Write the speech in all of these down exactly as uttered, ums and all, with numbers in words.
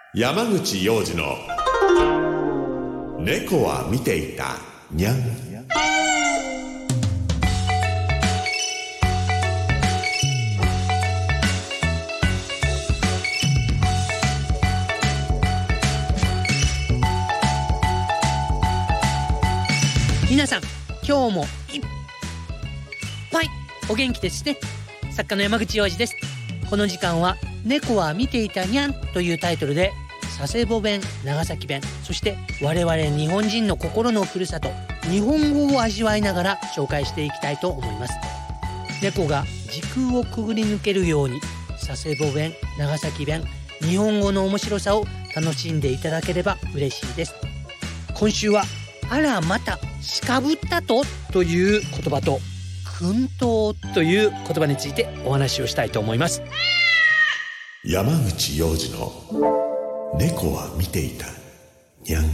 山口洋二の猫は見ていたにゃん。 皆さん今日もいっぱいお元気ですね。作家の山口洋二です。この時間は猫は見ていたにゃんというタイトルで佐世保弁、長崎弁、そして我々日本人の心のふるさと日本語を味わいながら紹介していきたいと思います。猫が時空をくぐり抜けるように佐世保弁、長崎弁、日本語の面白さを楽しんでいただければ嬉しいです。今週はあらまたしかぶったとという言葉と薫陶という言葉についてお話をしたいと思います。 山口洋二の猫は見ていたにゃん。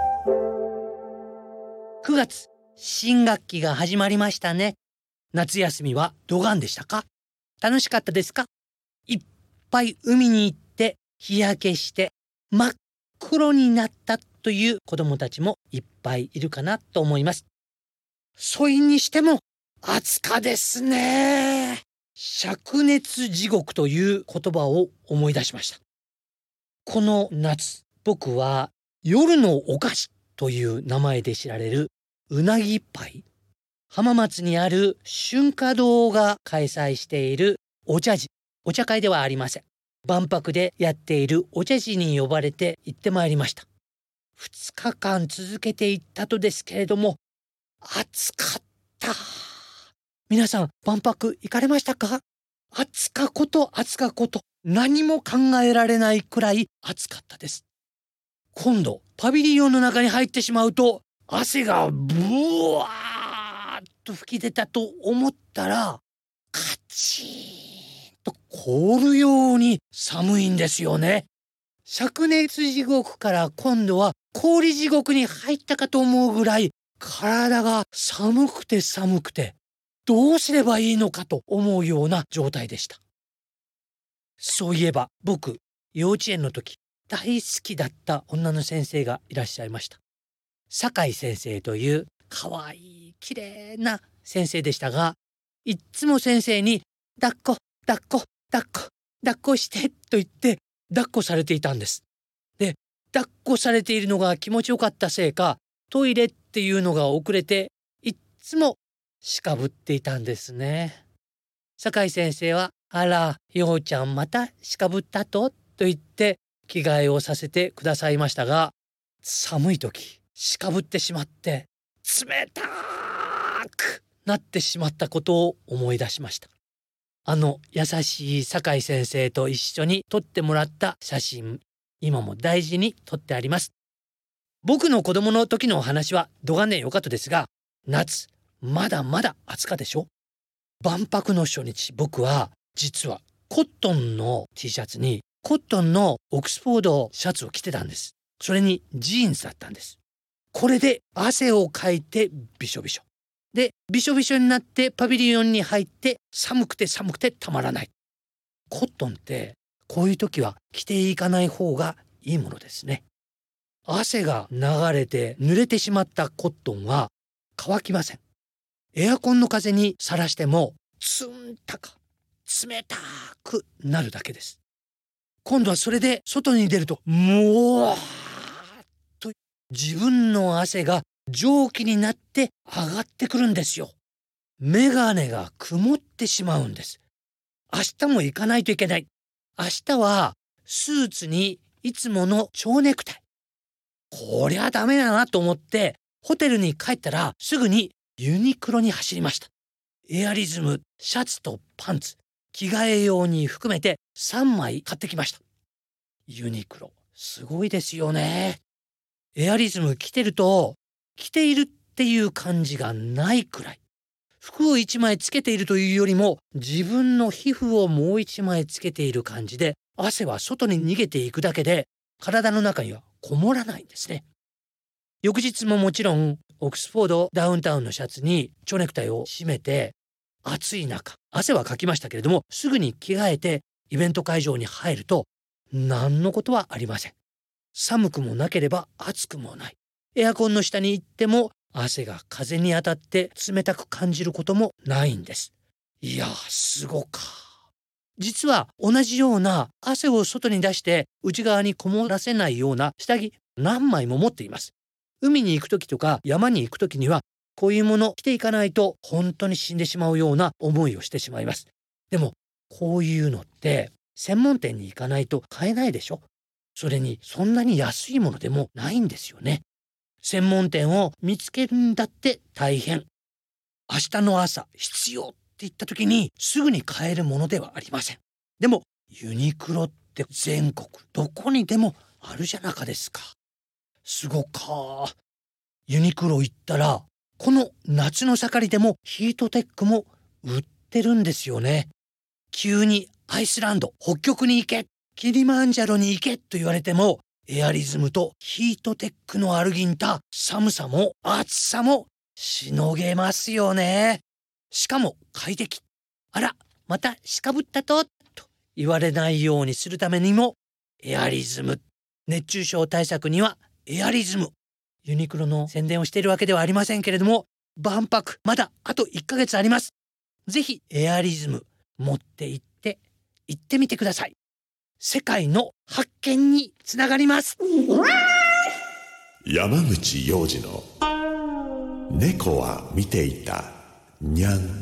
くがつ、新学期が始まりましたね。夏休みはどがんでしたか？楽しかったですか？いっぱい海に行って日焼けして真っ黒になったという子供たちもいっぱいいるかなと思います。そいにしても暑かですね。灼熱地獄という言葉を思い出しました。この夏、僕は夜のお菓子という名前で知られるうなぎパイ、浜松にある春華堂が開催しているお茶事、お茶会ではありません。万博でやっているお茶事に呼ばれて行ってまいりました。ふつかかん続けて行ったとですけれども、暑かった。皆さん万博行かれましたか？暑かこと暑かこと何も考えられないくらい暑かったです。今度パビリオンの中に入ってしまうと汗がブワーッと吹き出たと思ったらカチーンと凍るように寒いんですよね。灼熱地獄から今度は氷地獄に入ったかと思うぐらい体が寒くて寒くてどうすればいいのかと思うような状態でした。そういえば僕、幼稚園の時大好きだった女の先生がいらっしゃいました。酒井先生というかわいい綺麗な先生でしたが、いっつも先生に抱っこ抱っこ抱っこ抱っこしてと言って抱っこされていたんです。で、抱っこされているのが気持ちよかったせいかトイレっていうのが遅れていっつもしかぶっていたんですね。酒井先生はあら、ようちゃんまたしかぶったとと言って着替えをさせてくださいましたが、寒い時しかぶってしまって冷たくなってしまったことを思い出しました。あの優しい酒井先生と一緒に撮ってもらった写真、今も大事に撮ってあります。僕の子供の時のお話はどがんねんよかったですが、夏まだまだ暑かでしょ。万博の初日、僕は実はコットンの T シャツにコットンのオックスフォードシャツを着てたんです。それにジーンズだったんです。これで汗をかいてびしょびしょでびしょびしょになってパビリオンに入って寒くて寒くてたまらない。コットンってこういう時は着ていかない方がいいものですね。汗が流れて濡れてしまったコットンは乾きません。エアコンの風にさらしてもツンタカ冷たくなるだけです。今度はそれで外に出るともわーっと自分の汗が蒸気になって上がってくるんですよ。メガネが曇ってしまうんです。明日も行かないといけない。明日はスーツにいつもの蝶ネクタイ。こりゃダメだなと思ってホテルに帰ったらすぐにユニクロに走りました。エアリズム、シャツとパンツ、着替え用に含めてさんまい買ってきました。ユニクロ、すごいですよね。エアリズム着てると、着ているっていう感じがないくらい。服をいちまいつけているというよりも、自分の皮膚をもういちまいつけている感じで、汗は外に逃げていくだけで、体の中にはこもらないんですね。翌日ももちろんオックスフォードダウンタウンのシャツに蝶ネクタイを締めて、暑い中汗はかきましたけれどもすぐに着替えてイベント会場に入ると何のことはありません。 寒くもなければ暑くもない。エアコンの下に行っても汗が風に当たって冷たく感じることもないんです。いや、すごか。実は同じような汗を外に出して内側にこもらせないような下着何枚も持っています。海に行くときとか山に行くときにはこういうもの着ていかないと本当に死んでしまうような思いをしてしまいます。でもこういうのって専門店に行かないと買えないでしょ。それにそんなに安いものでもないんですよね。専門店を見つけるんだって大変。明日の朝必要って言った時にすぐに買えるものではありません。でもユニクロって全国どこにでもあるじゃなかですか。すごか。ユニクロ行ったらこの夏の盛りでもヒートテックも売ってるんですよね。急にアイスランド、北極に行け、キリマンジャロに行けと言われてもエアリズムとヒートテックのアルギンタ、寒さも暑さもしのげますよね。しかも快適。あら、またしかぶったとと言われないようにするためにもエアリズム。熱中症対策にはエアリズム。ユニクロの宣伝をしているわけではありませんけれども、万博まだあといっかげつあります。ぜひエアリズム持って行って行ってみてください。世界の発見につながります。 山口洋二の猫は見ていたにゃん。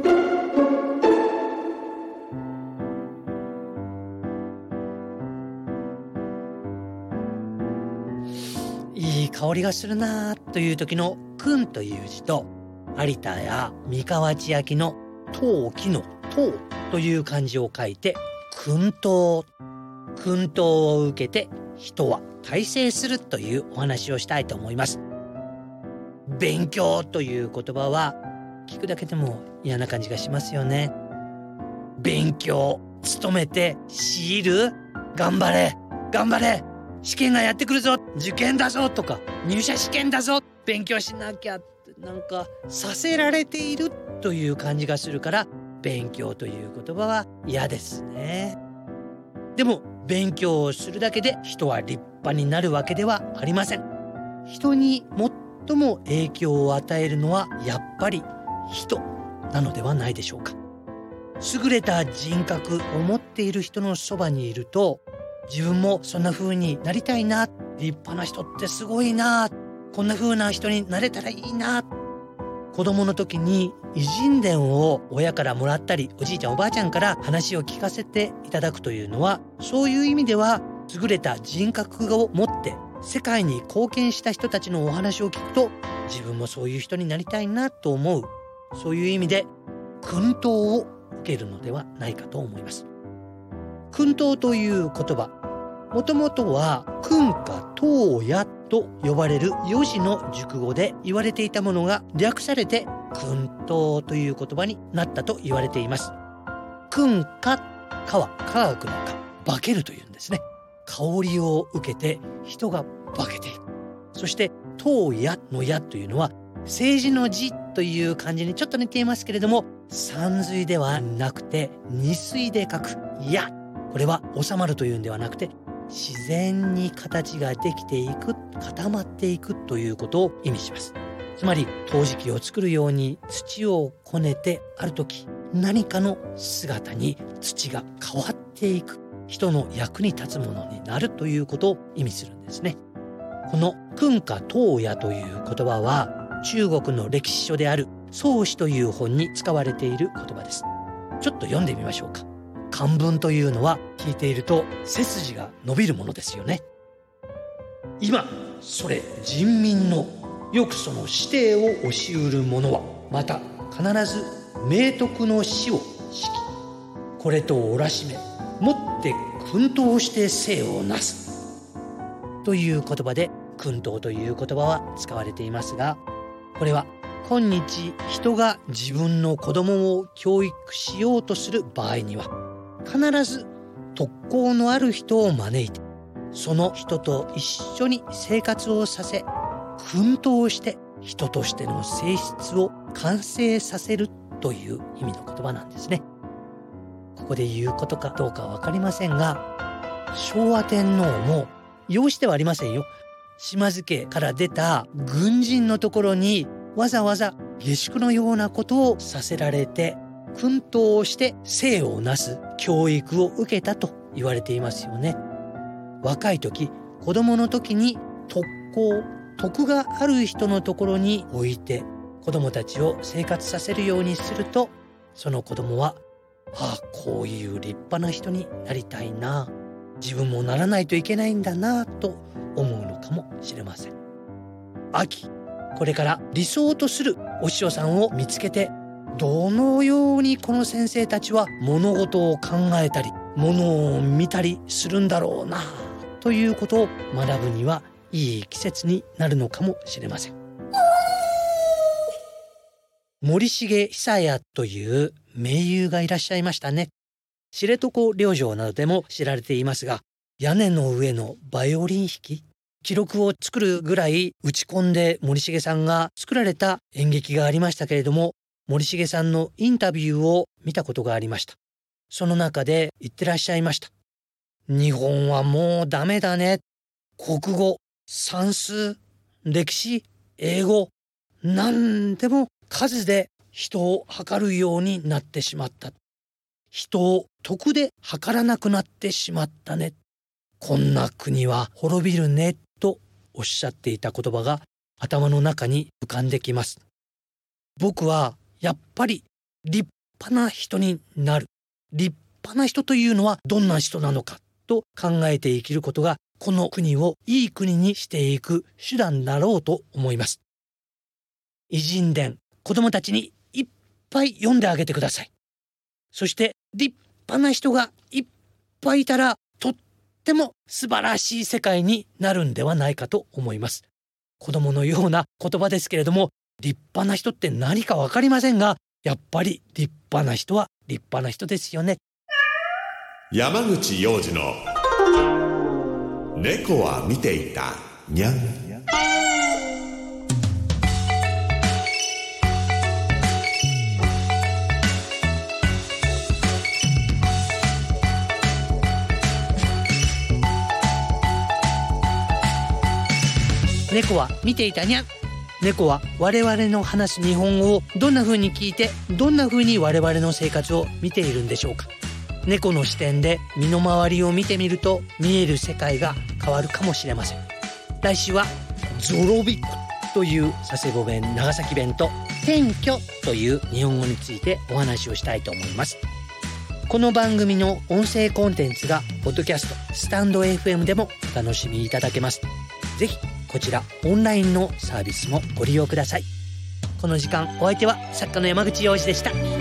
いい香りがするなという時のくんという字と、有田や三河内焼の陶器の陶という漢字を書いて薫陶。薫陶を受けて人は大成するというお話をしたいと思います。勉強という言葉は聞くだけでも嫌な感じがしますよね。勉強、努めて強いる、頑張れ頑張れ、試験がやってくるぞ、受験だぞとか入社試験だぞ、勉強しなきゃってなんかさせられているという感じがするから、勉強という言葉は嫌ですね。でも勉強をするだけで人は立派になるわけではありません。人に最も影響を与えるのはやっぱり人なのではないでしょうか。優れた人格を持っている人のそばにいると、自分もそんな風になりたいな、立派な人ってすごいな、こんな風な人になれたらいいな。子供の時に偉人伝を親からもらったり、おじいちゃんおばあちゃんから話を聞かせていただくというのは、そういう意味では優れた人格を持って世界に貢献した人たちのお話を聞くと、自分もそういう人になりたいなと思う、そういう意味で薫陶を受けるのではないかと思います。薫陶という言葉、もともとは訓か陶やと呼ばれる四字の熟語で言われていたものが略されて薫陶という言葉になったと言われています。訓か、かは科学のか、化けるというんですね。香りを受けて人が化けていく。そして陶やのやというのは政治の字という漢字にちょっと似ていますけれども、さんずいではなくてにすいで書くや、これは収まるというんではなくて自然に形ができていく、固まっていくということを意味します。つまり陶磁器を作るように土をこねて、ある時何かの姿に土が変わっていく、人の役に立つものになるということを意味するんですね。この訓か陶やという言葉は中国の歴史書である宋史という本に使われている言葉です。ちょっと読んでみましょうか。漢文というのは聞いていると背筋が伸びるものですよね。今それ人民のよくその指定を押し売る者はまた必ず明徳の死を敷き、これとおらしめもって薫陶して生をなすという言葉で薫陶という言葉は使われていますが、これは今日人が自分の子供を教育しようとする場合には必ず特攻のある人を招いて、その人と一緒に生活をさせ、薫陶して人としての性質を完成させるという意味の言葉なんですね。ここで言うことかどうかわかりませんが、昭和天皇も養子ではありませんよ。島津家から出た軍人のところにわざわざ下宿のようなことをさせられて、薫陶をして生をなす教育を受けたと言われていますよね。若い時、子供の時に徳行、徳がある人のところに置いて子供たちを生活させるようにすると、その子供は、ああ、こういう立派な人になりたいな、自分もならないといけないんだなと思うのかもしれません。秋、これから理想とするお師匠さんを見つけて、どのようにこの先生たちは物事を考えたり、物を見たりするんだろうなということを学ぶにはいい季節になるのかもしれません。森重久彌という名優がいらっしゃいましたね。知床旅情などでも知られていますが、屋根の上のバイオリン弾き、記録を作るぐらい打ち込んで森重さんが作られた演劇がありましたけれども、森重さんのインタビューを見たことがありました。その中で言ってらっしゃいました。日本はもうダメだね。国語、算数、歴史、英語、何でも数で人を測るようになってしまった。人を徳で測らなくなってしまったね。こんな国は滅びるねとおっしゃっていた言葉が頭の中に浮かんできます。僕はやっぱり立派な人になる。立派な人というのはどんな人なのかと考えて生きることが、この国をいい国にしていく手段だろうと思います。偉人伝、子供たちにいっぱい読んであげてください。そして立派な人がいっぱいいたら、とっても素晴らしい世界になるんではないかと思います。子供のような言葉ですけれども、立派な人って何かわかりませんが、やっぱり立派な人は立派な人ですよね。 山口洋二の猫は見ていたにゃん。 猫は見ていたにゃん。猫は我々の話す日本語をどんな風に聞いて、どんな風に我々の生活を見ているんでしょうか。猫の視点で身の回りを見てみると、見える世界が変わるかもしれません。来週はゾロビクという佐世保弁、長崎弁と転居という日本語についてお話をしたいと思います。この番組の音声コンテンツがポッドキャスト、スタンド エフエム でもお楽しみいただけます。ぜひこちらオンラインのサービスもご利用ください。この時間、お相手は作家の山口洋二でした。